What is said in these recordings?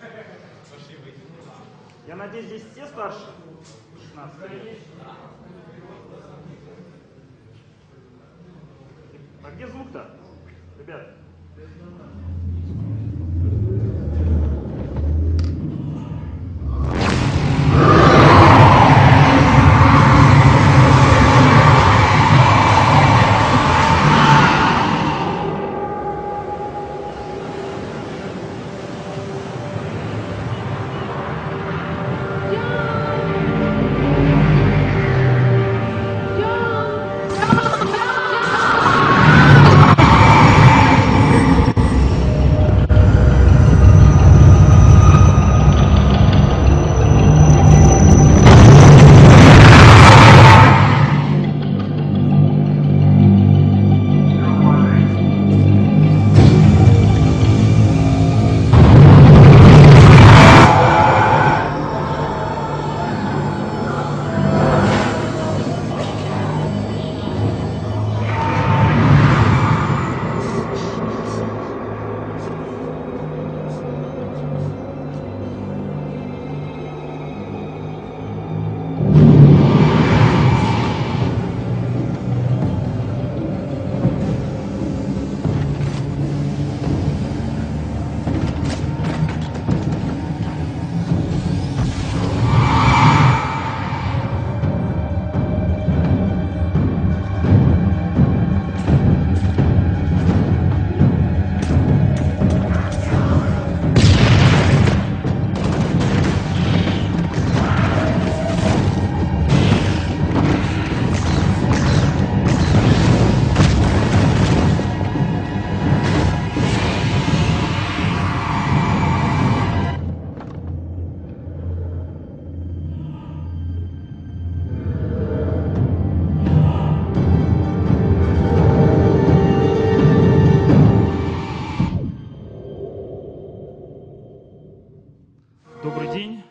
Я надеюсь, здесь все старше 16 лет. А где звук-то, ребят? Добрый день.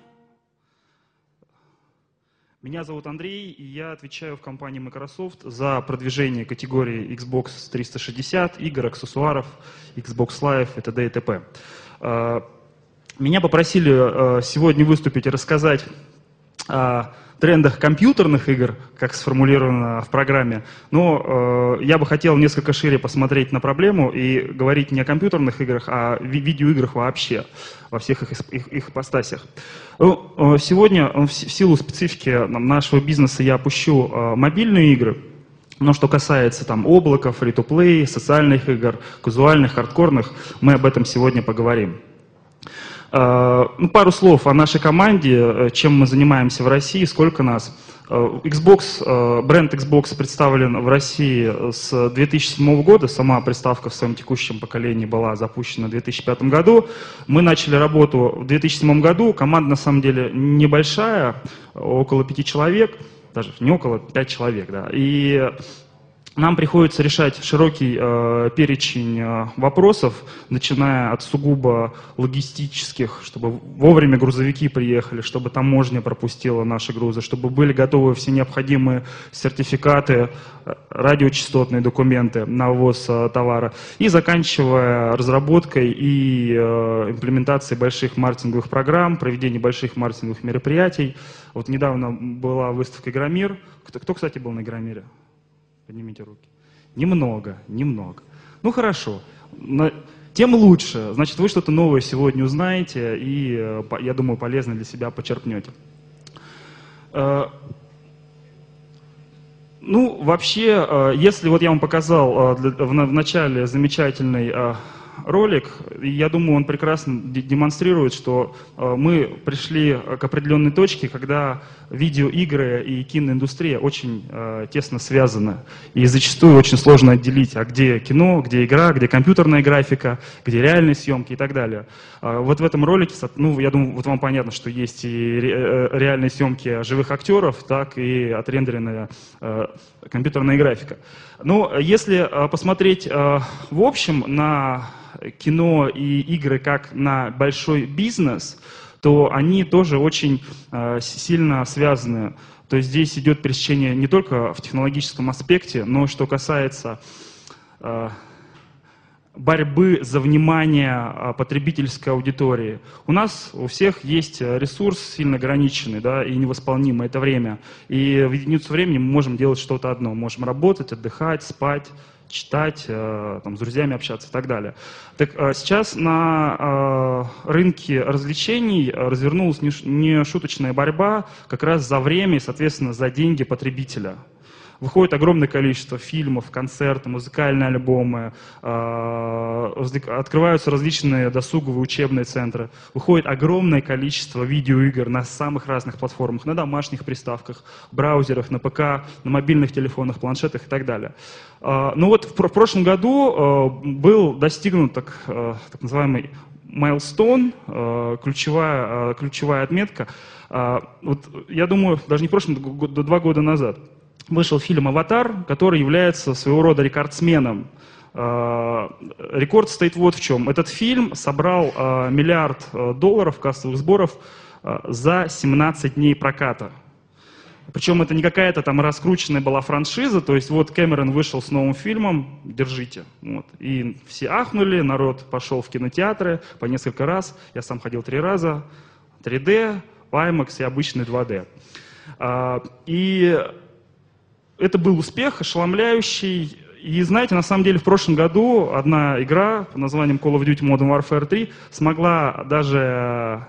Меня зовут Андрей, и я отвечаю в компании Microsoft за продвижение категории Xbox 360, игр, аксессуаров, Xbox Live и т.д. и т.п. Меня попросили сегодня выступить и рассказать о трендах компьютерных игр, как сформулировано в программе, но я бы хотел несколько шире посмотреть на проблему и говорить не о компьютерных играх, а о видеоиграх вообще, во всех их ипостасях. Сегодня в силу специфики нашего бизнеса я опущу мобильные игры, но что касается там облака, фри-то-плей, социальных игр, казуальных, хардкорных, мы об этом сегодня поговорим. Пару слов о нашей команде, чем мы занимаемся в России, сколько нас. Бренд Xbox представлен в России с 2007 года, сама приставка в своем текущем поколении была запущена в 2005 году. Мы начали работу в 2007 году, команда на самом деле небольшая, около 5 человек, даже не около 5 человек, да. И нам приходится решать широкий перечень вопросов, начиная от сугубо логистических, чтобы вовремя грузовики приехали, чтобы таможня пропустила наши грузы, чтобы были готовы все необходимые сертификаты, радиочастотные документы на ввоз товара, и заканчивая разработкой и имплементацией больших маркетинговых программ, проведением больших маркетинговых мероприятий. Вот недавно была выставка «Игромир». Кто, кстати, был на «Игромире»? Поднимите руки. Немного. Ну хорошо. Тем лучше. Значит, вы что-то новое сегодня узнаете и, я думаю, полезно для себя почерпнете. Ну, вообще, если вот я вам показал в начале замечательный ролик, я думаю, он прекрасно демонстрирует, что мы пришли к определенной точке, когда видеоигры и киноиндустрия очень тесно связаны. И зачастую очень сложно отделить, а где кино, где игра, где компьютерная графика, где реальные съемки и так далее. Вот в этом ролике, ну, я думаю, вот вам понятно, что есть и реальные съемки живых актеров, так и отрендеренная компьютерная графика. Но если посмотреть в общем на кино и игры как на большой бизнес, то они тоже очень сильно связаны. То есть здесь идет пересечение не только в технологическом аспекте, но что касается борьбы за внимание потребительской аудитории. У нас у всех есть ресурс сильно ограниченный, да, и невосполнимый, это время. И в единицу времени мы можем делать что-то одно. Можем работать, отдыхать, спать, читать, там, с друзьями общаться и так далее. Так сейчас на рынке развлечений развернулась нешуточная борьба как раз за время и, соответственно, за деньги потребителя. Выходит огромное количество фильмов, концертов, музыкальные альбомы, открываются различные досуговые учебные центры, выходит огромное количество видеоигр на самых разных платформах, на домашних приставках, браузерах, на ПК, на мобильных телефонах, планшетах и так далее. Но вот в прошлом году был достигнут так называемый milestone, ключевая отметка. Вот, я думаю, даже не в прошлом, 2 года назад вышел фильм «Аватар», который является своего рода рекордсменом. Рекорд стоит вот в чем. Этот фильм собрал $1 миллиард кассовых сборов за 17 дней проката. Причем это не какая-то там раскрученная была франшиза, то есть вот Кэмерон вышел с новым фильмом, держите. Вот. И все ахнули, народ пошел в кинотеатры по несколько раз, я сам ходил 3 раза, 3D, IMAX и обычный 2D. И это был успех, ошеломляющий. И знаете, на самом деле в прошлом году одна игра под названием Call of Duty Modern Warfare 3 смогла даже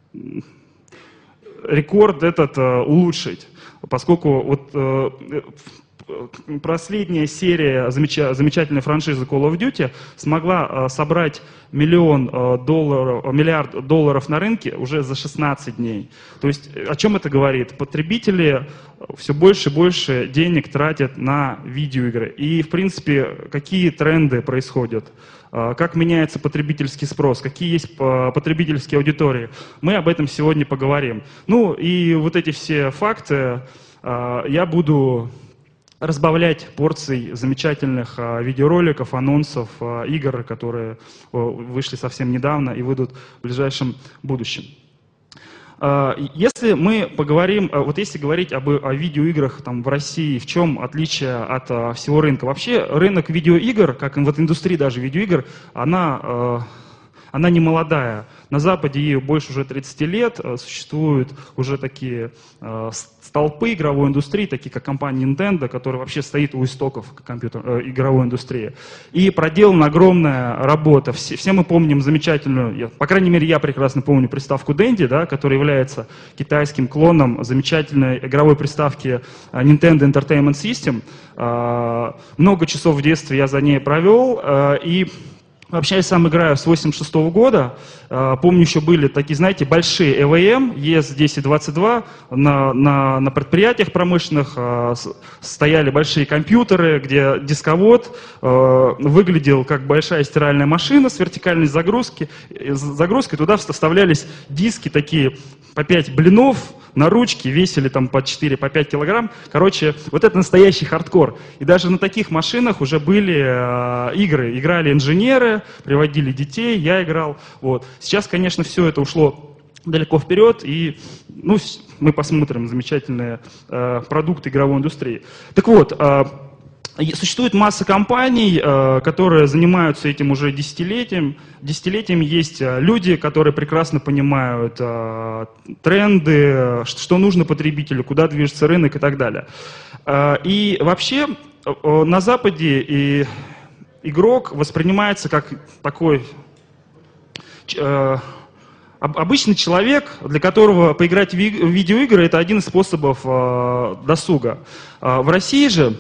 рекорд этот улучшить, поскольку вот последняя серия замечательной франшизы Call of Duty смогла собрать $1 миллиард на рынке уже за 16 дней. То есть о чем это говорит? Потребители все больше и больше денег тратят на видеоигры. И в принципе какие тренды происходят? Как меняется потребительский спрос, какие есть потребительские аудитории. Мы об этом сегодня поговорим. Ну и вот эти все факты я буду разбавлять порций замечательных видеороликов, анонсов, игр, которые вышли совсем недавно и выйдут в ближайшем будущем. Если мы поговорим, вот если говорить о видеоиграх там, в России, в чем отличие от всего рынка? Вообще рынок видеоигр, как вот индустрия даже видеоигр, она не молодая. На Западе ей больше уже 30 лет, существуют уже такие столпы игровой индустрии, такие как компания Nintendo, которая вообще стоит у истоков игровой индустрии. И проделана огромная работа. Все мы помним замечательную, по крайней мере я прекрасно помню приставку Dendy, да, которая является китайским клоном замечательной игровой приставки Nintendo Entertainment System. Много часов в детстве я за ней провел, и вообще я сам играю с 1986 года. Помню, еще были такие, знаете, большие EVM, ES1022. На предприятиях промышленных стояли большие компьютеры, где дисковод выглядел как большая стиральная машина с вертикальной загрузкой. Туда вставлялись диски такие по 5 блинов на ручке, весили там по 4, по 5 килограмм. Короче, вот это настоящий хардкор. И даже на таких машинах уже были игры. Играли инженеры, приводили детей, я играл. Вот. Сейчас, конечно, все это ушло далеко вперед, и ну, мы посмотрим замечательные продукты игровой индустрии. Так вот, существует масса компаний, которые занимаются этим уже десятилетием. Десятилетиями есть люди, которые прекрасно понимают тренды, что нужно потребителю, куда движется рынок и так далее. И вообще на Западе и игрок воспринимается как такой обычный человек, для которого поиграть в видеоигры – это один из способов досуга. В России же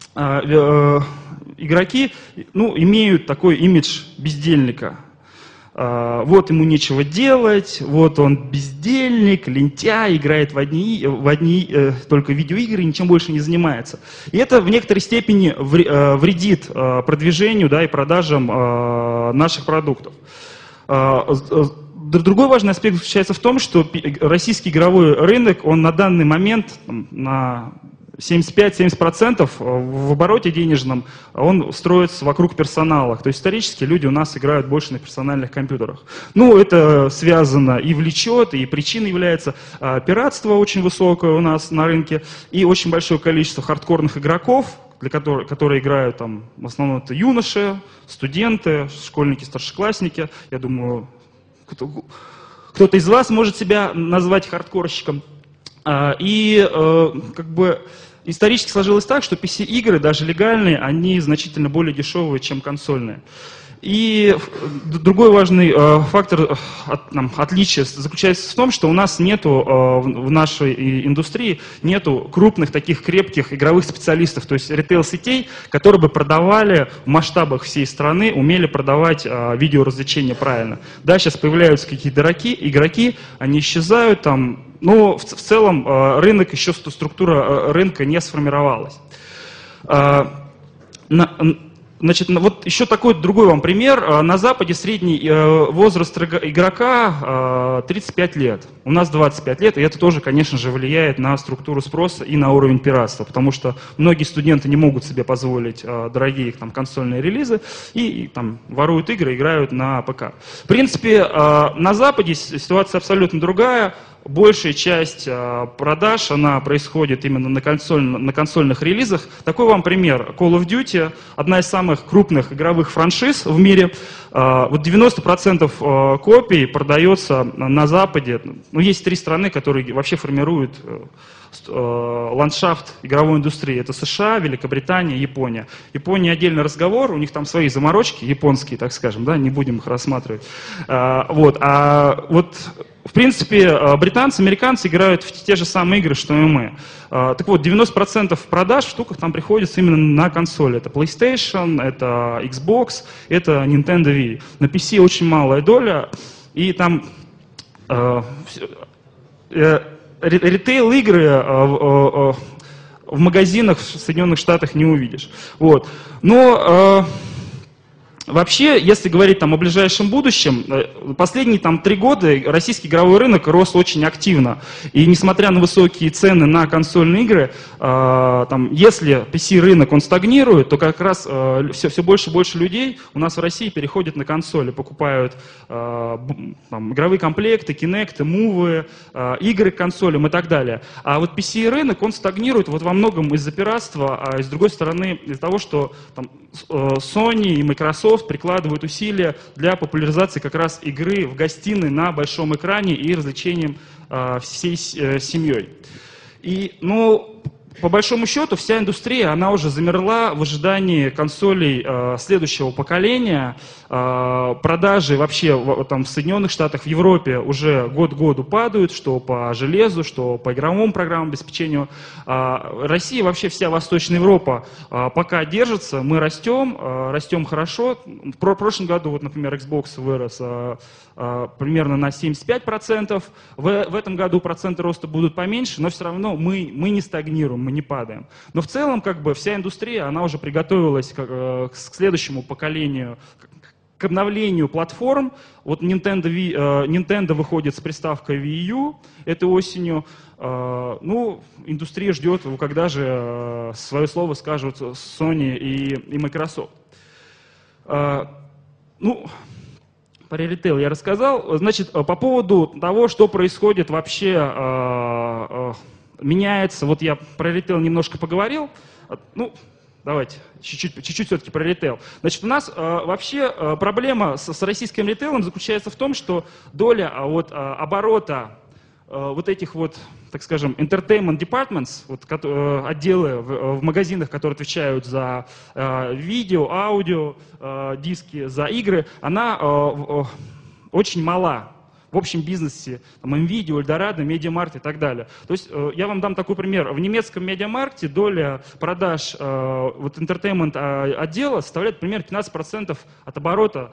игроки имеют такой имидж бездельника. Вот ему нечего делать, вот он бездельник, лентяй, играет в одни только видеоигры, ничем больше не занимается. И это в некоторой степени вредит продвижению, да, и продажам наших продуктов. Другой важный аспект заключается в том, что российский игровой рынок, он на данный момент на 75-70% в обороте денежном, он строится вокруг персонала. То есть исторически люди у нас играют больше на персональных компьютерах. Ну, это связано и влечет, и причиной является пиратство очень высокое у нас на рынке, и очень большое количество хардкорных игроков, которые играют там, в основном это юноши, студенты, школьники, старшеклассники. Я думаю, кто-то из вас может себя назвать хардкорщиком. И как бы исторически сложилось так, что PC-игры, даже легальные, они значительно более дешевые, чем консольные. И другой важный фактор отличия заключается в том, что у нас нету в нашей индустрии нету крупных таких крепких игровых специалистов, то есть ритейл-сетей, которые бы продавали в масштабах всей страны, умели продавать видеоразвлечения правильно. Да, сейчас появляются какие-то игроки, они исчезают там, но в целом рынок, еще структура рынка не сформировалась. Значит, вот еще такой другой вам пример. На Западе средний возраст игрока 35 лет. У нас 25 лет, и это тоже, конечно же, влияет на структуру спроса и на уровень пиратства, потому что многие студенты не могут себе позволить дорогие там, консольные релизы и там, воруют игры, играют на ПК. В принципе, на Западе ситуация абсолютно другая. Большая часть продаж, она происходит именно на консольных релизах. Такой вам пример. Call of Duty, одна из самых крупных игровых франшиз в мире. Вот 90% копий продается на Западе. Ну, есть 3 страны, которые вообще формируют ландшафт игровой индустрии. Это США, Великобритания, Япония. Япония отдельный разговор, у них там свои заморочки, японские, так скажем, да, не будем их рассматривать. В принципе, британцы, американцы играют в те же самые игры, что и мы. Так вот, 90% продаж в штуках там приходится именно на консоли. Это PlayStation, это Xbox, это Nintendo Wii. На PC очень малая доля, и там ритейл-игры в магазинах в Соединенных Штатах не увидишь. Вот. Но вообще, если говорить там, о ближайшем будущем, последние там, 3 года российский игровой рынок рос очень активно. И несмотря на высокие цены на консольные игры, там, если PC-рынок он стагнирует, то как раз все больше и больше людей у нас в России переходят на консоли, покупают там, игровые комплекты, Kinect, Move, игры к консолям и так далее. А вот PC-рынок он стагнирует вот, во многом из-за пиратства, а с другой стороны из-за того, что там, Sony и Microsoft прикладывают усилия для популяризации как раз игры в гостиной на большом экране и развлечением всей семьей. И, по большому счету, вся индустрия, она уже замерла в ожидании консолей следующего поколения. Продажи вообще там, в Соединенных Штатах, в Европе уже год к году падают, что по железу, что по игровому программному обеспечению. Россия, вообще вся Восточная Европа пока держится, мы растем хорошо. В прошлом году, вот, например, Xbox вырос примерно на 75%. В этом году проценты роста будут поменьше, но все равно мы не стагнируем, мы не падаем. Но в целом как бы вся индустрия, она уже приготовилась к следующему поколению, к обновлению платформ. Вот Nintendo выходит с приставкой Wii U этой осенью. Индустрия ждет, когда же свое слово скажут Sony и Microsoft. Про ритейл я рассказал. Значит, по поводу того, что происходит вообще, меняется. Вот я про ритейл немножко поговорил. Давайте чуть-чуть все-таки про ритейл. Значит, у нас вообще проблема с российским ритейлом заключается в том, что доля оборота вот этих вот, так скажем, entertainment departments, отделы в магазинах, которые отвечают за видео, аудио, диски, за игры, она очень мала в общем бизнесе, там, NVIDIA, Eldorado, Медиамаркт и так далее. То есть я вам дам такой пример. В немецком Медиамаркте доля продаж entertainment отдела составляет примерно 15% от оборота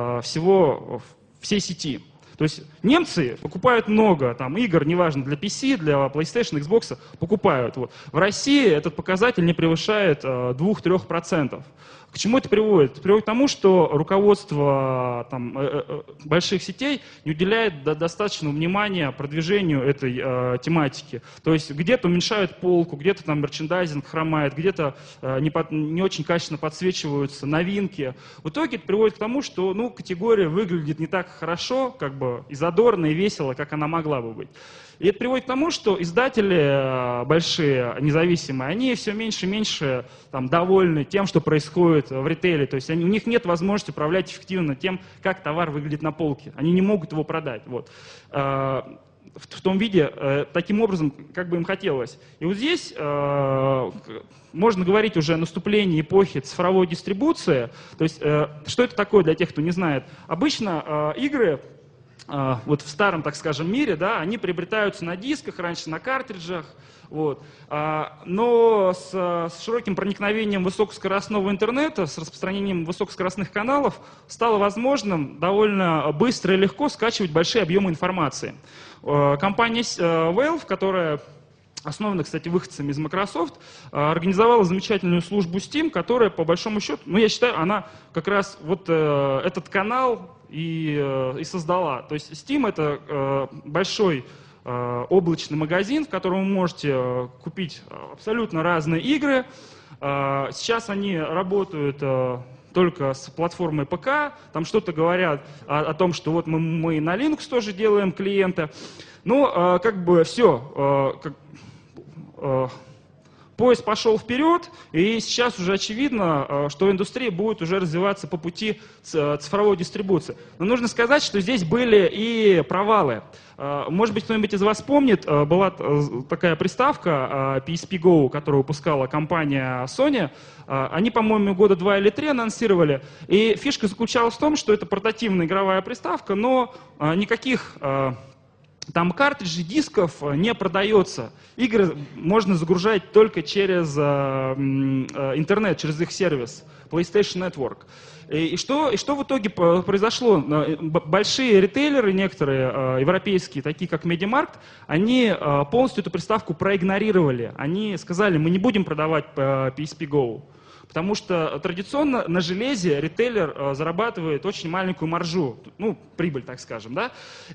всей сети. То есть немцы покупают много там, игр, неважно, для PC, для PlayStation, Xbox, покупают. Вот. В России этот показатель не превышает 2-3%. К чему это приводит? Это приводит к тому, что руководство там, больших сетей не уделяет достаточного внимания продвижению этой тематики. То есть где-то уменьшают полку, где-то там мерчендайзинг хромает, где-то не очень качественно подсвечиваются новинки. В итоге это приводит к тому, что ну, категория выглядит не так хорошо, как бы и задорно, и весело, как она могла бы быть. И это приводит к тому, что издатели большие, независимые, они все меньше и меньше там, довольны тем, что происходит в ритейле. То есть у них нет возможности управлять эффективно тем, как товар выглядит на полке. Они не могут его продать. Вот. В том виде, таким образом, как бы им хотелось. И вот здесь можно говорить уже о наступлении эпохи цифровой дистрибуции. То есть, что это такое для тех, кто не знает? Обычно игры вот в старом, так скажем, мире, да, они приобретаются на дисках, раньше на картриджах, вот. Но с широким проникновением высокоскоростного интернета, с распространением высокоскоростных каналов стало возможным довольно быстро и легко скачивать большие объемы информации. Компания Valve, которая основана, кстати, выходцами из Microsoft, организовала замечательную службу Steam, которая, по большому счету, ну, я считаю, она как раз вот этот канал и создала. То есть Steam — это большой облачный магазин, в котором вы можете купить абсолютно разные игры. Сейчас они работают только с платформой ПК, там что-то говорят о том, что вот мы на Linux тоже делаем клиента. Но как бы все, поезд пошел вперед, и сейчас уже очевидно, что индустрия будет уже развиваться по пути цифровой дистрибуции. Но нужно сказать, что здесь были и провалы. Может быть, кто-нибудь из вас помнит, была такая приставка PSP Go, которую выпускала компания Sony. Они, по-моему, года 2 или 3 анонсировали. И фишка заключалась в том, что это портативная игровая приставка, но никаких там картриджей, дисков не продается. Игры можно загружать только через интернет, через их сервис PlayStation Network. И что в итоге произошло? Большие ритейлеры, некоторые европейские, такие как MediaMarkt, они полностью эту приставку проигнорировали. Они сказали, мы не будем продавать PSP Go. Потому что традиционно на железе ритейлер зарабатывает очень маленькую маржу, ну, прибыль, так скажем, да.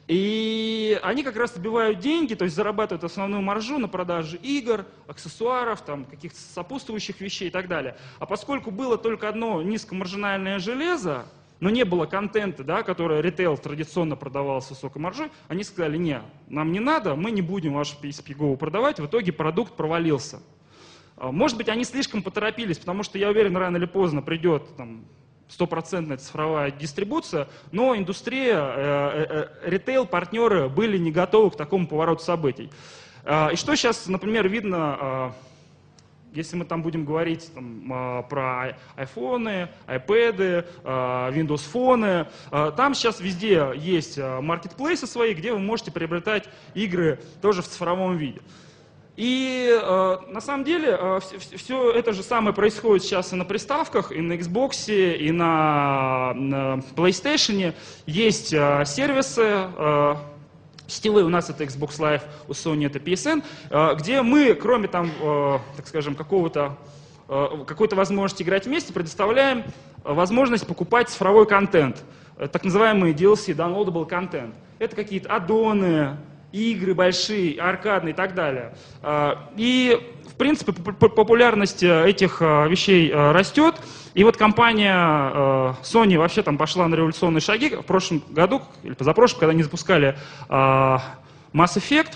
И они как раз добивают деньги, то есть зарабатывают основную маржу на продаже игр, аксессуаров, там, каких-то сопутствующих вещей и так далее. А поскольку было только одно низкомаржинальное железо, но не было контента, да, который ритейл традиционно продавал с высокой маржой, они сказали, не, нам не надо, мы не будем ваш PSP Go продавать, в итоге продукт провалился. Может быть, они слишком поторопились, потому что, я уверен, рано или поздно придет стопроцентная цифровая дистрибуция, но индустрия, ритейл-партнеры были не готовы к такому повороту событий. И что сейчас, например, видно, если мы там будем говорить про айфоны, айпэды, Windows фоны, там сейчас везде есть маркетплейсы свои, где вы можете приобретать игры тоже в цифровом виде. И на самом деле все это же самое происходит сейчас и на приставках, и на Xbox, и на PlayStation. Есть сервисы сетевые, у нас это Xbox Live, у Sony это PSN, где мы, кроме там, так скажем, какой-то возможности играть вместе, предоставляем возможность покупать цифровой контент, так называемый DLC, downloadable content. Это какие-то аддоны, игры большие, аркадные и так далее. И, в принципе, популярность этих вещей растет. И вот компания Sony вообще там пошла на революционные шаги. В прошлом году, или позапрошлом, когда они запускали Mass Effect,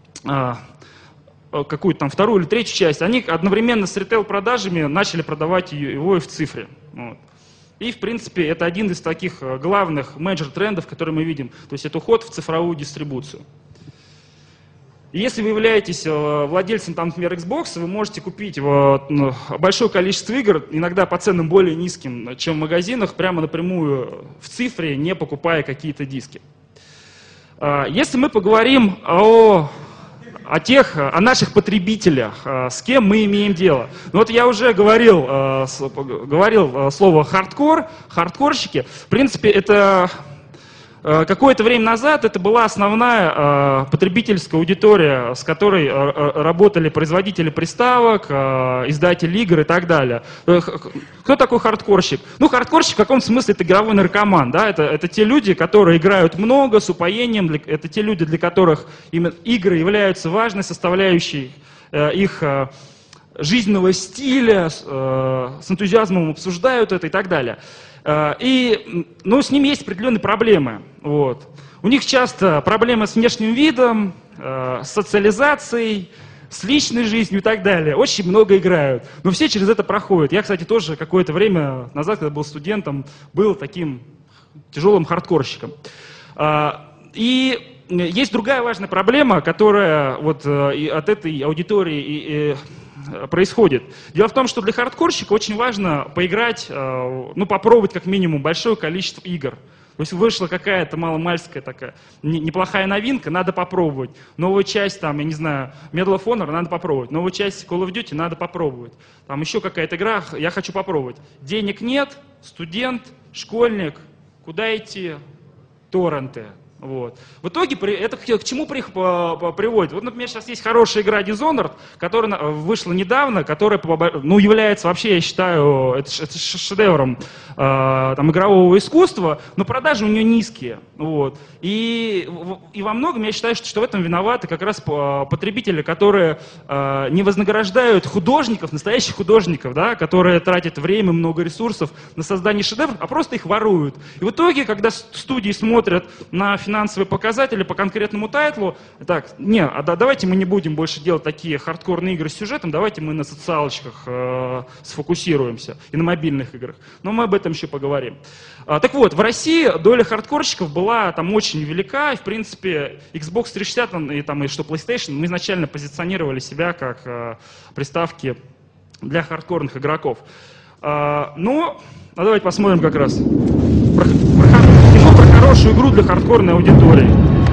какую-то там вторую или третью часть, они одновременно с ритейл-продажами начали продавать его и в цифре. Вот. И, в принципе, это один из таких главных мейджор-трендов, которые мы видим. То есть это уход в цифровую дистрибуцию. Если вы являетесь владельцем, там, например, Xbox, вы можете купить большое количество игр, иногда по ценам более низким, чем в магазинах, прямо напрямую в цифре, не покупая какие-то диски. Если мы поговорим о наших потребителях, с кем мы имеем дело. Ну вот я уже говорил слово хардкор, хардкорщики. В принципе, это Какое-то время назад это была основная потребительская аудитория, с которой работали производители приставок, издатели игр и так далее. Кто такой хардкорщик? Ну, хардкорщик в каком-то смысле это игровой наркоман. Да? Это те люди, которые играют много, с упоением, это те люди, для которых именно игры являются важной составляющей их жизненного стиля, с энтузиазмом обсуждают это и так далее. Но с ними есть определенные проблемы. Вот. У них часто проблемы с внешним видом, с социализацией, с личной жизнью и так далее. Очень много играют. Но все через это проходят. Я, кстати, тоже какое-то время назад, когда был студентом, был таким тяжелым хардкорщиком. И есть другая важная проблема, которая вот от этой аудитории происходит. Дело в том, что для хардкорщика очень важно поиграть, ну, попробовать как минимум большое количество игр. То есть вышла какая-то маломальская такая неплохая новинка, надо попробовать. Новая часть, там, я не знаю, Medal of Honor надо попробовать. Новая часть Call of Duty надо попробовать. Там еще какая-то игра, я хочу попробовать. Денег нет, студент, школьник, куда идти? Торренты. Вот. В итоге это к чему приводит? Вот, например, сейчас есть хорошая игра Dishonored, которая вышла недавно, которая, ну, является вообще, я считаю, это шедевром там, игрового искусства, но продажи у нее низкие. Вот. И во многом я считаю, что в этом виноваты как раз потребители, которые не вознаграждают художников, настоящих художников, да, которые тратят время, много ресурсов на создание шедевров, а просто их воруют. И в итоге, когда студии смотрят на финансовые показатели по конкретному тайтлу, так, давайте мы не будем больше делать такие хардкорные игры с сюжетом, давайте мы на социалочках сфокусируемся и на мобильных играх. Но мы об этом еще поговорим. Так вот, в России доля хардкорщиков была там очень велика, и в принципе Xbox 360 и что PlayStation, мы изначально позиционировали себя как приставки для хардкорных игроков. Но давайте посмотрим как раз про хорошую игру для хардкорной аудитории.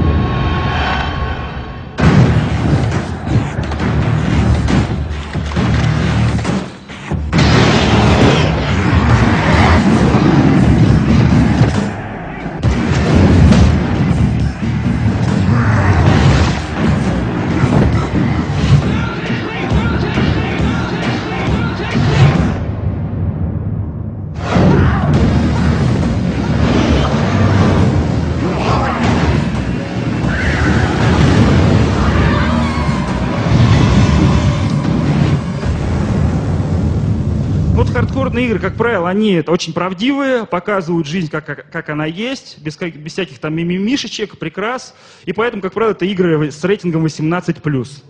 Хардкорные игры, как правило, они очень правдивые, показывают жизнь, как она есть, без всяких там мимишечек, прикрас. И поэтому, как правило, это игры с рейтингом 18+.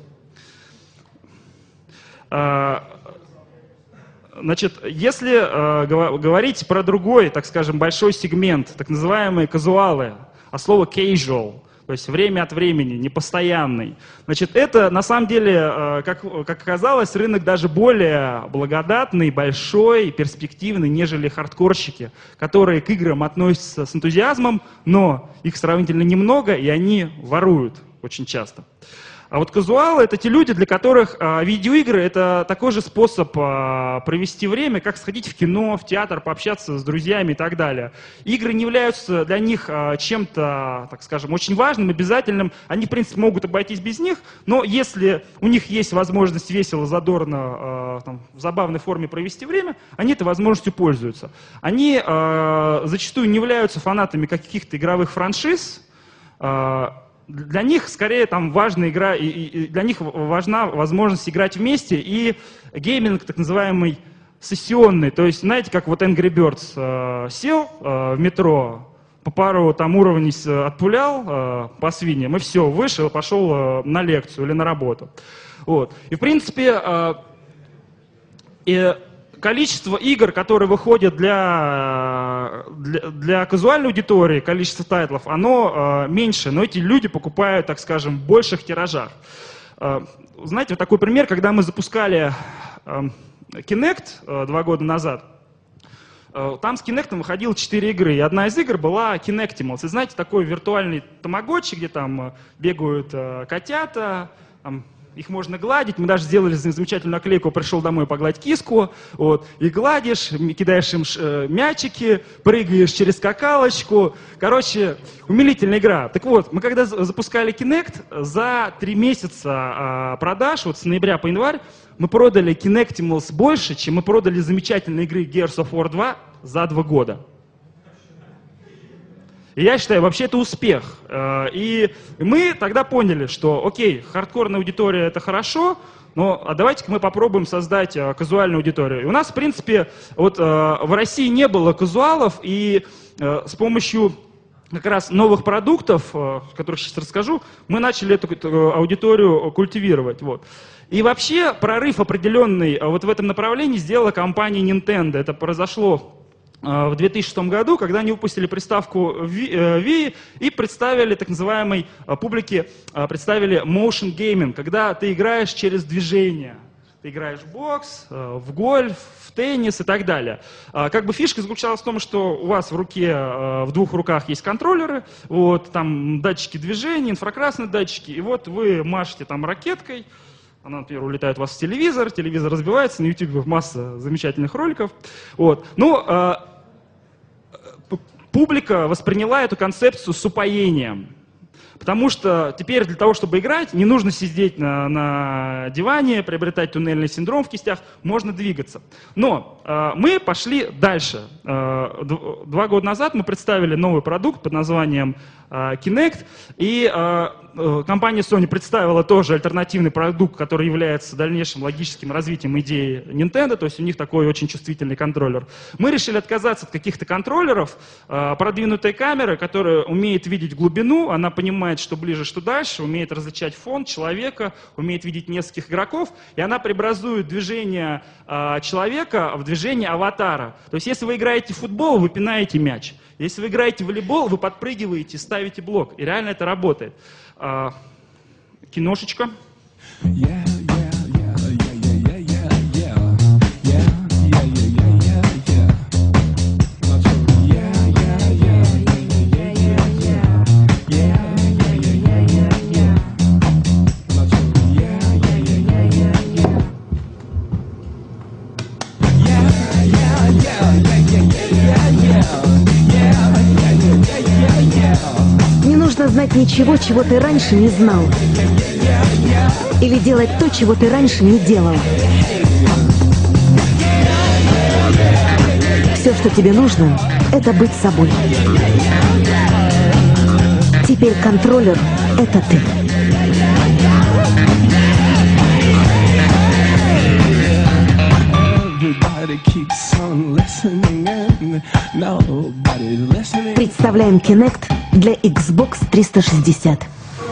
Значит, если говорить про другой, так скажем, большой сегмент, так называемые казуалы, от слова casual, то есть время от времени, непостоянный. Значит, это на самом деле, как оказалось, рынок даже более благодатный, большой, перспективный, нежели хардкорщики, которые к играм относятся с энтузиазмом, но их сравнительно немного, и они воруют очень часто. А вот казуалы — это те люди, для которых видеоигры — это такой же способ провести время, как сходить в кино, в театр, пообщаться с друзьями и так далее. Игры не являются для них чем-то, так скажем, очень важным, обязательным. Они, в принципе, могут обойтись без них, но если у них есть возможность весело, задорно, в забавной форме провести время, они этой возможностью пользуются. Они зачастую не являются фанатами каких-то игровых франшиз. Для них скорее там важна игра, и для них важна возможность играть вместе, и гейминг так называемый сессионный. То есть, знаете, как вот Angry Birds сел в метро, по пару там уровней отпулял по свиньям, и все, вышел, пошел на лекцию или на работу. Вот. И в принципе количество игр, которые выходят для казуальной аудитории, количество тайтлов, оно меньше, но эти люди покупают, так скажем, в больших тиражах. Знаете, вот такой пример, когда мы запускали Kinect 2 года назад, там с Kinect выходило 4 игры, и одна из игр была Kinectimals. И знаете, такой виртуальный тамагочи, где там бегают котята, там их можно гладить. Мы даже сделали замечательную наклейку «Пришел домой, погладь киску». Вот. И гладишь, кидаешь им мячики, прыгаешь через скакалочку. Короче, умилительная игра. Так вот, мы когда запускали Kinect, за 3 месяца продаж, вот с ноября по январь, мы продали Kinectimals больше, чем мы продали замечательные игры Gears of War 2 за 2 года. И я считаю, вообще это успех. И мы тогда поняли, что, окей, хардкорная аудитория — это хорошо, но давайте-ка мы попробуем создать казуальную аудиторию. И у нас, в принципе, вот в России не было казуалов, и с как раз новых продуктов, о которых сейчас расскажу, мы начали эту аудиторию культивировать. Вот. И вообще прорыв определенный вот в этом направлении сделала компания Nintendo. Это произошло в 2006 году, когда они выпустили приставку Wii и представили так называемой публике, представили motion gaming, когда ты играешь через движение. Ты играешь в бокс, в гольф, в теннис и так далее. Как бы фишка заключалась в том, что у вас в руке, в 2 руках есть контроллеры, вот, там датчики движения, инфракрасные датчики, и вот вы машете там ракеткой, она, например, улетает у вас в телевизор разбивается, на YouTube масса замечательных роликов. Вот. Ну, публика восприняла эту концепцию с упоением. Потому что теперь для того, чтобы играть, не нужно сидеть на диване, приобретать туннельный синдром в кистях, можно двигаться. Но мы пошли дальше. 2 года назад мы представили новый продукт под названием Kinect, и компания Sony представила тоже альтернативный продукт, который является дальнейшим логическим развитием идеи Nintendo, то есть у них такой очень чувствительный контроллер. Мы решили отказаться от каких-то контроллеров, продвинутая камера, которая умеет видеть глубину, она понимает, что ближе, что дальше, умеет различать фон человека, умеет видеть нескольких игроков, и она преобразует движение человека в движение аватара. То есть если вы играете в футбол, вы пинаете мяч. Если вы играете в волейбол, вы подпрыгиваете, ставите блок. И реально это работает. Киношечка. Не нужно знать ничего, чего ты раньше не знал. Или делать то, чего ты раньше не делал. Все, что тебе нужно, это быть собой. Теперь контроллер — это ты. Представляем Kinect для Xbox 360.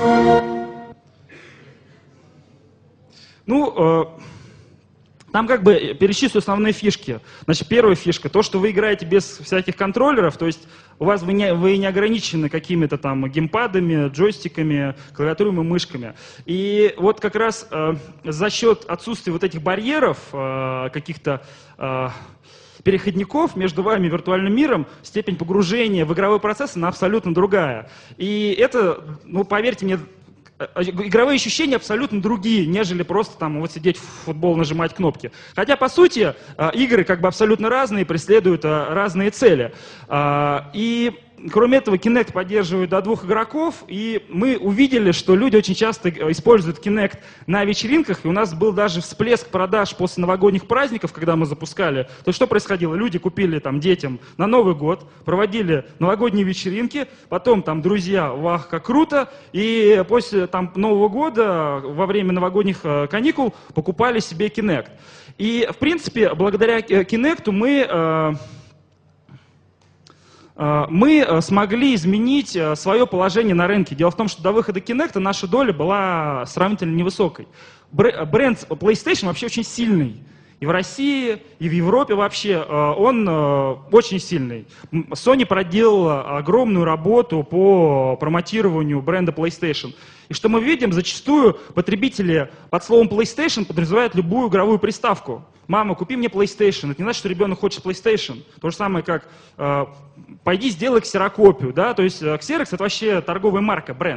Ну, там как бы перечислю основные фишки. Значит, первая фишка, то, что вы играете без всяких контроллеров, то есть вы не ограничены какими-то там геймпадами, джойстиками, клавиатурами, мышками. И вот как раз за счет отсутствия вот этих барьеров, каких-то переходников между вами и виртуальным миром, степень погружения в игровой процесс, она абсолютно другая. И это, ну, поверьте мне, игровые ощущения абсолютно другие, нежели просто там вот сидеть в футбол, нажимать кнопки. Хотя, по сути, игры как бы абсолютно разные, преследуют разные цели. И кроме этого, Kinect поддерживает до 2 игроков, и мы увидели, что люди очень часто используют Kinect на вечеринках, и у нас был даже всплеск продаж после новогодних праздников, когда мы запускали. То есть что происходило? Люди купили там детям на Новый год, проводили новогодние вечеринки, потом там друзья, вах, как круто, и после там Нового года, во время новогодних каникул, покупали себе Kinect. И, в принципе, благодаря Kinect мы смогли изменить свое положение на рынке. Дело в том, что до выхода Kinect наша доля была сравнительно невысокой. Бренд PlayStation вообще очень сильный. И в России, и в Европе вообще он очень сильный. Sony проделала огромную работу по промотированию бренда PlayStation. И что мы видим, зачастую потребители под словом PlayStation подразумевают любую игровую приставку. Мама, купи мне PlayStation. Это не значит, что ребенок хочет PlayStation. То же самое, как пойди сделай ксерокопию. Да? То есть Xerox — это вообще торговая марка, бренд.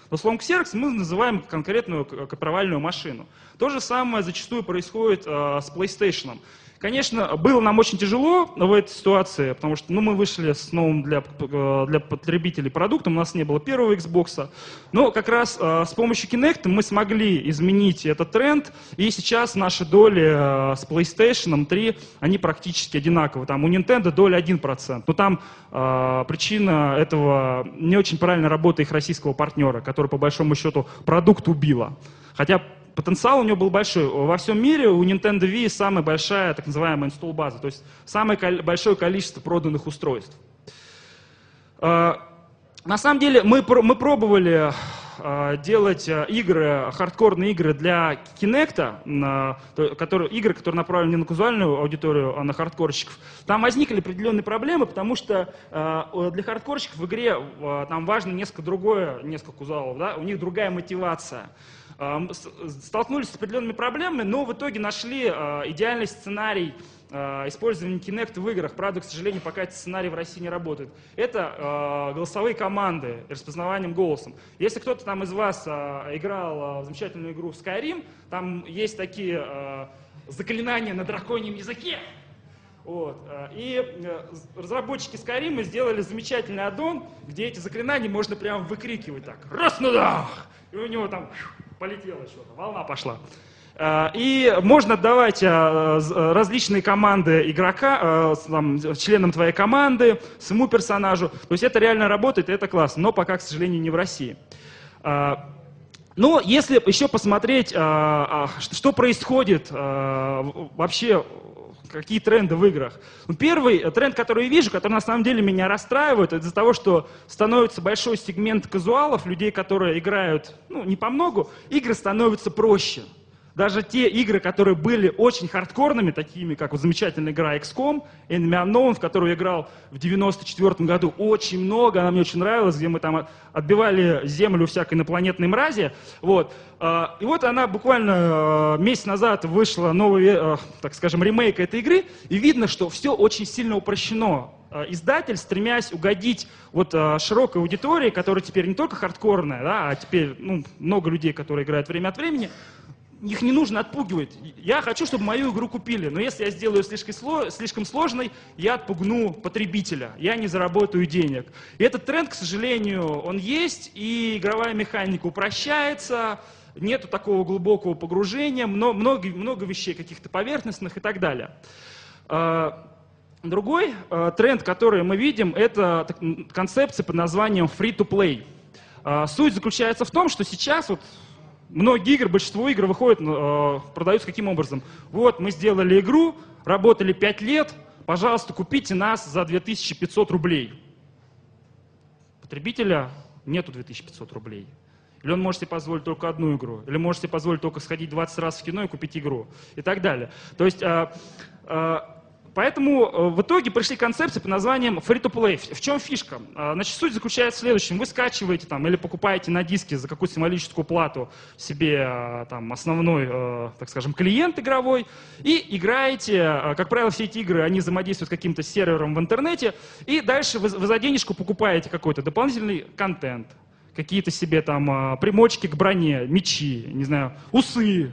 Но словом Xerox мы называем конкретную копировальную машину. То же самое зачастую происходит с PlayStation. Конечно, было нам очень тяжело в этой ситуации, потому что мы вышли с новым для потребителей продуктом, у нас не было первого Xbox, но как раз с помощью Kinect мы смогли изменить этот тренд, и сейчас наши доли с PlayStation 3, они практически одинаковы. Там у Nintendo доля 1%, но там причина этого не очень правильной работы их российского партнера, который по большому счету продукт убила. Хотя потенциал у него был большой. Во всем мире у Nintendo Wii самая большая, так называемая инсталл-база, то есть самое большое количество проданных устройств. На самом деле мы пробовали делать игры, хардкорные игры для Kinect, игры, которые направлены не на казуальную аудиторию, а на хардкорщиков. Там возникли определенные проблемы, потому что для хардкорщиков в игре там важно несколько казуалов, да? У них другая мотивация. Столкнулись с определенными проблемами, но в итоге нашли идеальный сценарий использования Kinect в играх. Правда, к сожалению, пока этот сценарий в России не работает. Это голосовые команды, распознаванием голосом. Если кто-то там из вас играл в замечательную игру Skyrim, там есть такие заклинания на драконьем языке. Вот. И разработчики Skyrim сделали замечательный аддон, где эти заклинания можно прямо выкрикивать так. Раз на дах! И у него там полетело что-то, волна пошла. И можно отдавать различные команды игрока, членам твоей команды, своему персонажу. То есть это реально работает, и это классно, но пока, к сожалению, не в России. Но если еще посмотреть, что происходит вообще, какие тренды в играх. Первый тренд, который я вижу, который на самом деле меня расстраивает, это из-за того, что становится большой сегмент казуалов, людей, которые играют, не по многу, игры становятся проще. Даже те игры, которые были очень хардкорными, такими как вот замечательная игра XCOM, Enemy Unknown, в которую я играл в 1994 году, очень много, она мне очень нравилась, где мы там отбивали землю всякой инопланетной мрази. Вот. И вот она буквально месяц назад вышла новый, так скажем, ремейк этой игры, и видно, что все очень сильно упрощено. Издатель, стремясь угодить широкой аудитории, которая теперь не только хардкорная, да, а теперь много людей, которые играют время от времени, их не нужно отпугивать. Я хочу, чтобы мою игру купили, но если я сделаю слишком сложной, я отпугну потребителя, я не заработаю денег. И этот тренд, к сожалению, он есть, и игровая механика упрощается, нету такого глубокого погружения, много вещей каких-то поверхностных и так далее. Другой тренд, который мы видим, это концепция под названием free-to-play. Суть заключается в том, что сейчас многие игры, большинство игр выходят, продаются каким образом? Вот, мы сделали игру, работали 5 лет, пожалуйста, купите нас за 2500 рублей. Потребителя нету 2500 рублей. Или он может себе позволить только одну игру, или может себе позволить только сходить 20 раз в кино и купить игру, и так далее. То есть, поэтому в итоге пришли к концепции под названием free-to-play. В чем фишка? Значит, суть заключается в следующем. Вы скачиваете или покупаете на диске за какую-то символическую плату себе основной, так скажем, клиент игровой и играете. Как правило, все эти игры, они взаимодействуют с каким-то сервером в интернете. И дальше вы за денежку покупаете какой-то дополнительный контент. Какие-то себе примочки к броне, мечи, не знаю, усы,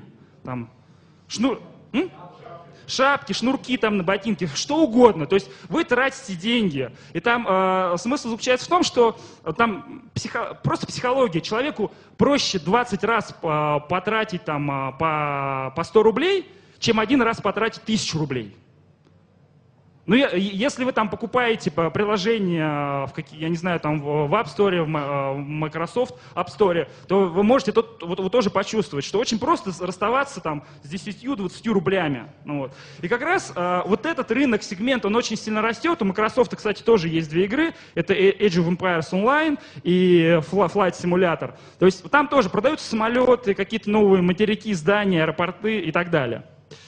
шапки, шнурки на ботинки, что угодно. То есть вы тратите деньги. И там смысл заключается в том, что там просто психология. Человеку проще 20 раз потратить по 100 рублей, чем один раз потратить 1000 рублей. Если вы покупаете приложение я не знаю, в App Store, в Microsoft App Store, то вы можете тоже почувствовать, что очень просто расставаться с 10-20 рублями. И как раз этот рынок, сегмент, он очень сильно растет. У Microsoft, кстати, тоже есть 2 игры. Это Age of Empires Online и Flight Simulator. То есть там тоже продаются самолеты, какие-то новые материки, здания, аэропорты и так далее.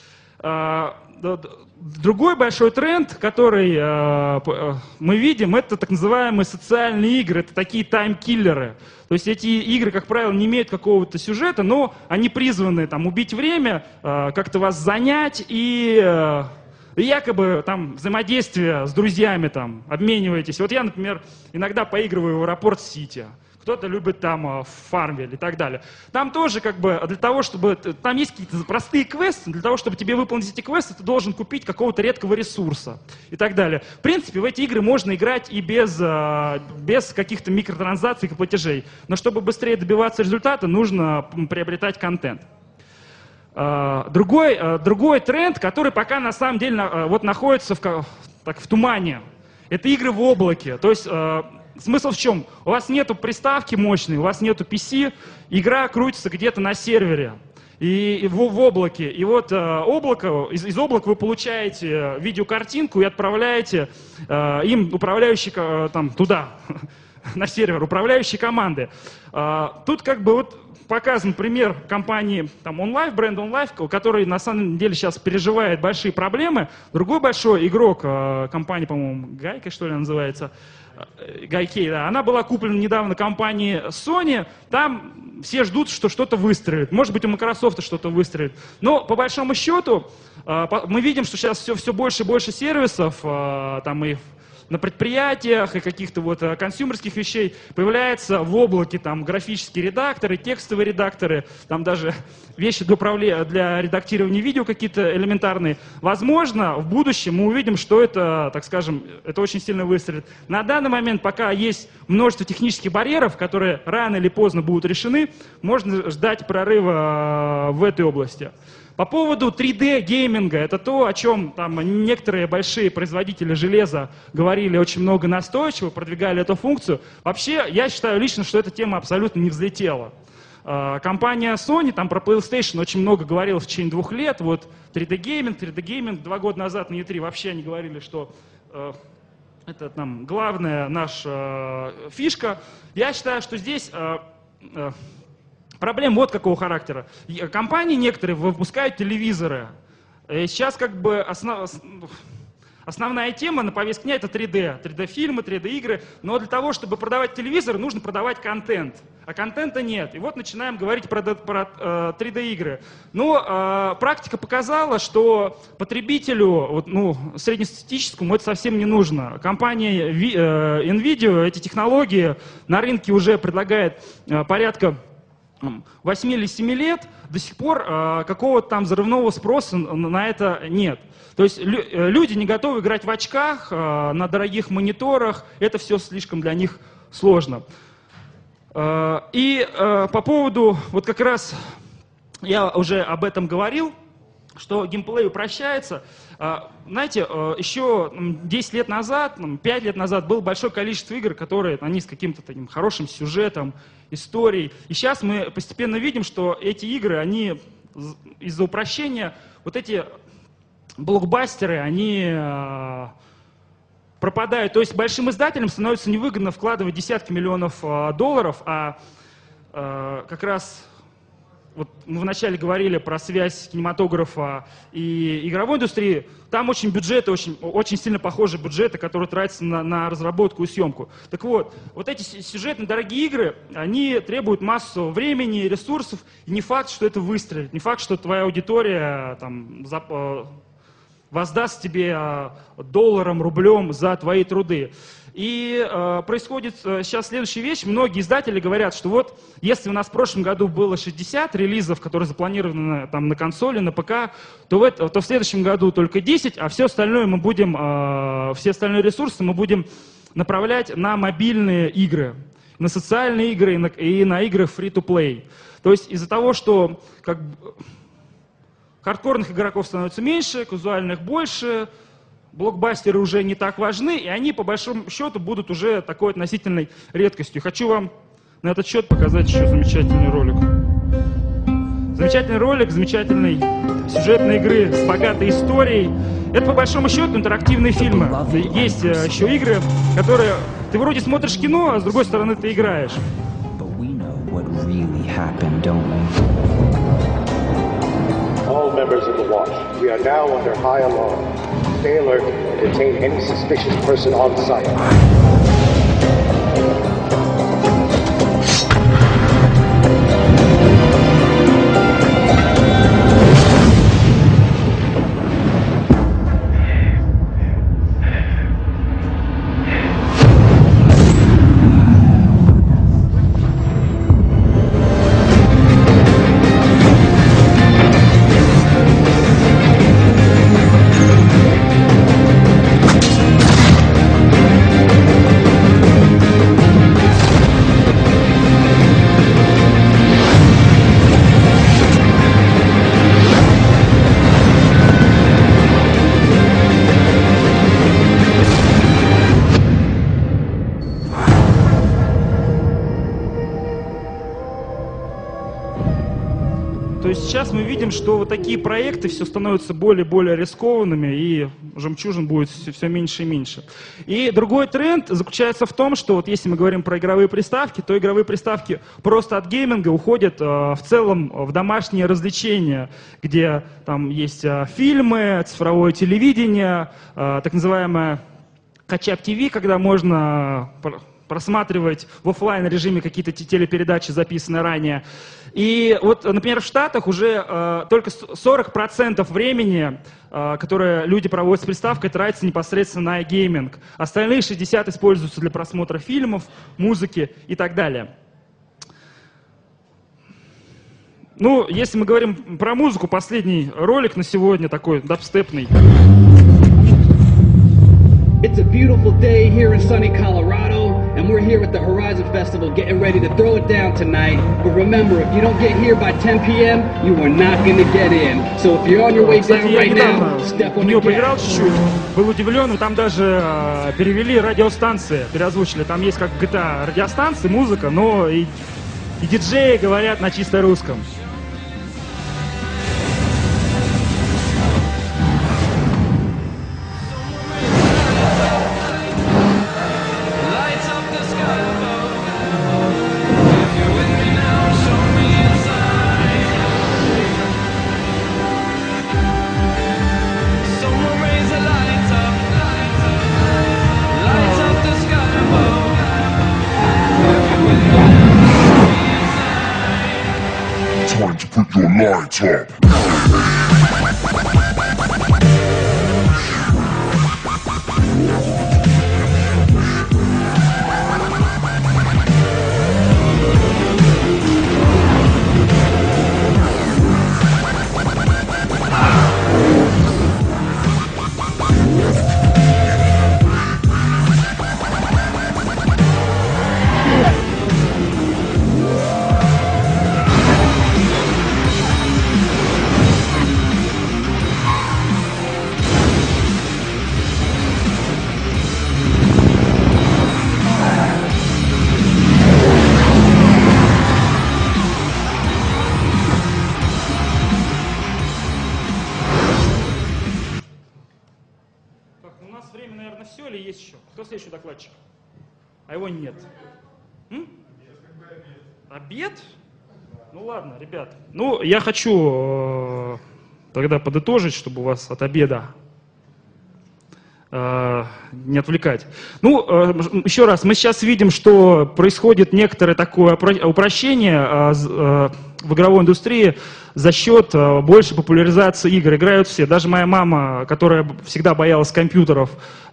Другой большой тренд, который мы видим, это так называемые социальные игры, это такие таймкиллеры. То есть эти игры, как правило, не имеют какого-то сюжета, но они призваны убить время, как-то вас занять и якобы взаимодействие с друзьями обмениваетесь. Вот я, например, иногда поигрываю в Аэропорт Сити. кто-то любит там Farmville и так далее. Там тоже как бы для того, чтобы... Там есть какие-то простые квесты, для того, чтобы тебе выполнить эти квесты, ты должен купить какого-то редкого ресурса и так далее. В принципе, в эти игры можно играть и без каких-то микротранзакций и платежей. Но чтобы быстрее добиваться результата, нужно приобретать контент. Другой тренд, который пока на самом деле вот находится в тумане, это игры в облаке. То есть смысл в чем? У вас нету приставки мощной, у вас нету PC, игра крутится где-то на сервере и в облаке. И вот из облака вы получаете видеокартинку и отправляете им управляющий там туда, на сервер, управляющие команды. Тут как бы вот показан пример компании там, OnLive, бренда OnLive, который на самом деле сейчас переживает большие проблемы. Другой большой игрок, компания, по-моему, Гайка, что ли, называется, Гайкей, да, она была куплена недавно компанией Sony, там все ждут, что что-то выстрелит. Может быть, у Microsoft что-то выстрелит. Но по большому счету мы видим, что сейчас все больше и больше сервисов, там и на предприятиях и каких-то вот консюмерских вещей появляются в облаке там графические редакторы, текстовые редакторы, там даже вещи для редактирования видео какие-то элементарные. Возможно, в будущем мы увидим, что это, так скажем, это очень сильно выстрелит. На данный момент, пока есть множество технических барьеров, которые рано или поздно будут решены, можно ждать прорыва в этой области. По поводу 3D-гейминга, это то, о чем там некоторые большие производители железа говорили очень много настойчиво, продвигали эту функцию. Вообще, я считаю лично, что эта тема абсолютно не взлетела. Компания Sony там про PlayStation очень много говорила в течение 2 лет. Вот 3D-гейминг. 2 года назад на E3 вообще они говорили, что это там главная наша фишка. Я считаю, что здесь... Проблема вот какого характера. Компании некоторые выпускают телевизоры. И сейчас как бы основная тема на повестке дня это 3D. 3D-фильмы, 3D-игры. Но для того, чтобы продавать телевизор, нужно продавать контент. А контента нет. И вот начинаем говорить про 3D-игры. Но практика показала, что потребителю, среднестатистическому, это совсем не нужно. Компания NVIDIA эти технологии на рынке уже предлагает порядка 8 или 7 лет, до сих пор какого-то там взрывного спроса на это нет. То есть люди не готовы играть в очках, на дорогих мониторах, это все слишком для них сложно. И по поводу, вот как раз я уже об этом говорил, что геймплей упрощается. Знаете, еще 10 лет назад, 5 лет назад было большое количество игр, которые они с каким-то таким хорошим сюжетом, историей. И сейчас мы постепенно видим, что эти игры, они из-за упрощения, вот эти блокбастеры, они пропадают. То есть большим издателям становится невыгодно вкладывать десятки миллионов долларов, а как раз... Вот мы вначале говорили про связь кинематографа и игровой индустрии. Там очень бюджеты, очень сильно похожие бюджеты, которые тратятся на разработку и съемку. Так вот, вот эти сюжетные дорогие игры, они требуют массу времени, ресурсов. И не факт, что это выстрелит. Не факт, что твоя аудитория там, воздаст тебе долларом, рублем за твои труды. И происходит сейчас следующая вещь. Многие издатели говорят, что вот если у нас в прошлом году было 60 релизов, которые запланированы там, на консоли, на ПК, то в следующем году только 10, а все остальное все остальные ресурсы мы будем направлять на мобильные игры, на социальные игры и на игры free-to-play. То есть из-за того, что хардкорных игроков становится меньше, казуальных больше, блокбастеры уже не так важны, и они, по большому счету, будут уже такой относительной редкостью. Хочу вам на этот счет показать еще замечательный ролик. Замечательный ролик, замечательной сюжетной игры с богатой историей. Это, по большому счету, интерактивные фильмы. Есть еще игры, которые... Ты вроде смотришь кино, а с другой стороны ты играешь. All members of the watch, we are now under high alarm. Stay alert and detain any suspicious person on site. То есть сейчас мы видим, что вот такие проекты все становятся более и более рискованными, и жемчужин будет все меньше и меньше. И другой тренд заключается в том, что вот если мы говорим про игровые приставки, то игровые приставки просто от гейминга уходят в целом в домашние развлечения, где там есть фильмы, цифровое телевидение, так называемое Catch-up TV, когда можно просматривать в офлайн режиме какие-то телепередачи, записанные ранее. И вот, например, в Штатах уже только 40% времени, которое люди проводят с приставкой, тратится непосредственно на гейминг. Остальные 60% используются для просмотра фильмов, музыки и так далее. Ну, если мы говорим про музыку, последний ролик на сегодня такой дабстепный. It's a beautiful day here in sunny Colorado, and we're here at the Horizon Festival getting ready to throw it down tonight. But remember, if you don't get here by 10 p.m., you are not going to get in. So if you're on your way down right now, step on the gas. Поиграл чуть-чуть, был удивлен, и там даже перевели радиостанции, переозвучили. Там есть как в GTA радиостанции, музыка, но и диджеи говорят на чисто русском. Time to put your lights up. У нас время, наверное, все, или есть еще? Кто следующий докладчик? А его нет. Обед? Ну ладно, ребят. Ну, я хочу тогда подытожить, чтобы у вас от обеда не отвлекать. Ну, еще раз, мы сейчас видим, что происходит некоторое такое упрощение в игровой индустрии за счет большей популяризации игр. Играют все. Даже моя мама, которая всегда боялась компьютеров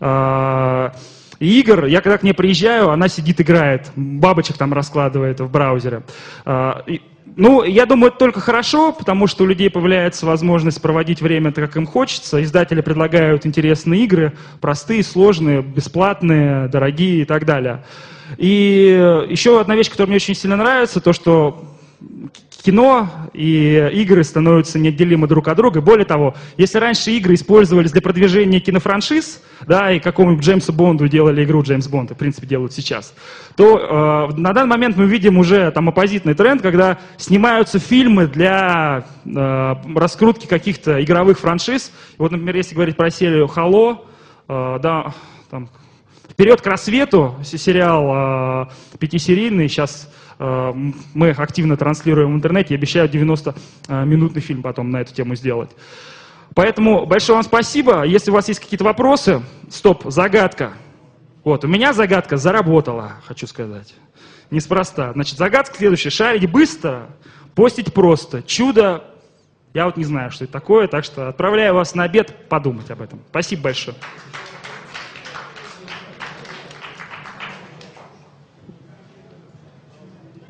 и игр, я когда к ней приезжаю, она сидит, играет, бабочек там раскладывает в браузере. Ну, я думаю, это только хорошо, потому что у людей появляется возможность проводить время так, как им хочется. Издатели предлагают интересные игры, простые, сложные, бесплатные, дорогие и так далее. И еще одна вещь, которая мне очень сильно нравится, то, что кино и игры становятся неотделимы друг от друга. Более того, если раньше игры использовались для продвижения кинофраншиз, да, и какому-нибудь Джеймсу Бонду делали игру Джеймс Бонд, в принципе, делают сейчас, то на данный момент мы видим уже там оппозитный тренд, когда снимаются фильмы для раскрутки каких-то игровых франшиз. И вот, например, если говорить про серию «Halo», да, там, «Вперед к рассвету», сериал 5-серийный, сейчас мы активно транслируем в интернете и обещают 90-минутный фильм потом на эту тему сделать. Поэтому большое вам спасибо. Если у вас есть какие-то вопросы, стоп, загадка. Вот, у меня загадка заработала, хочу сказать. Неспроста. Значит, загадка следующая. Шарить быстро, постить просто. Чудо, я вот не знаю, что это такое, так что отправляю вас на обед подумать об этом. Спасибо большое.